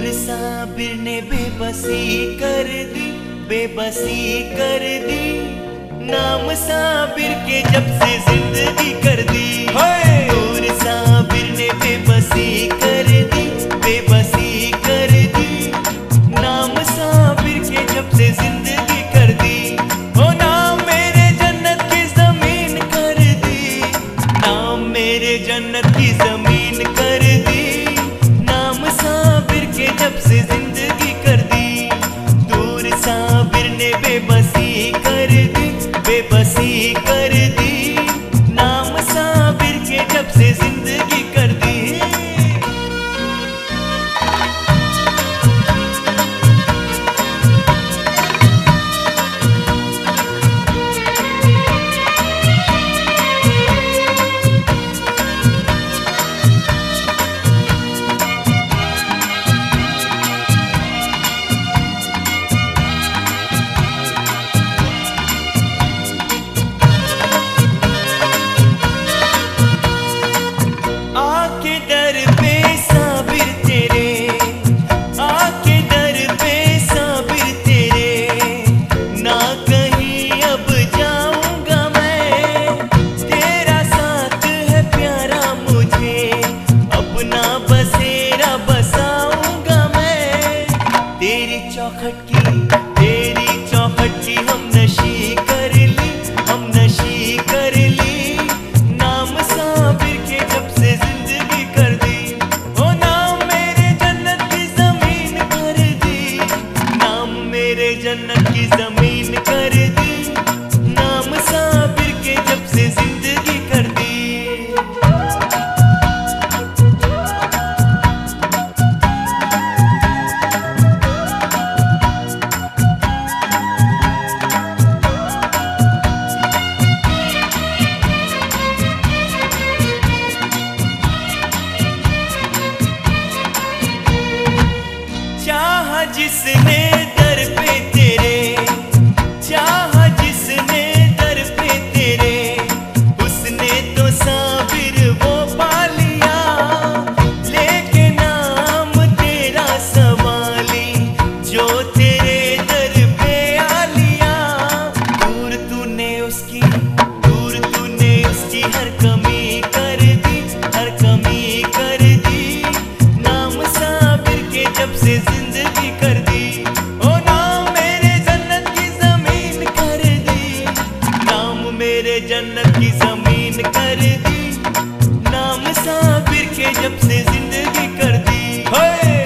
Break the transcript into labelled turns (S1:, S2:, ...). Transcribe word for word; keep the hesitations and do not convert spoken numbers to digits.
S1: साबिर ने बेबसी कर दी, बेबसी कर दी। नाम साबिर के जब से जिंदगी कर दी। नूर साबिर ने बेबसी कर दी, बेबसी कर दी। नाम साबिर के जब से जिंदगी कर दी। ओ नाम मेरे जन्नत की जमीन कर दी, नाम मेरे जन्नत की जमीन कर दी। नाम साबिर के जब से जिंदगी कर दी। दूर साबिर ने बेबसी कर दी, बेबसी कर दी। नाम साबिर के जब से जिंदगी कर दी। चौखट की तेरी चौखट की हम नशी कर ली, हम नशी कर ली। नाम साबिर के जब से जिंदगी कर दी। ओ नाम मेरे जन्नत की जमीन कर दी, नाम मेरे जन्नत की जमीन कर दी। नाम साबिर के जब से जिंदगी कर दी। जिसने दर पे तेरे, चाह जिसने दर पे तेरे, उसने तो साबिर वो पा लिया। लेके नाम तेरा संभाली, जो तेरे दर पे आ लिया। दूर तूने उसकी, दूर तूने उसकी हर कमी कर दी, हर कमी कर दी। नाम साबिर के जब से जिंदगी कर दी। ओ नाम मेरे जन्नत की जमीन कर दी, नाम मेरे जन्नत की जमीन कर दी। नाम साबिर के जब से जिंदगी कर दी।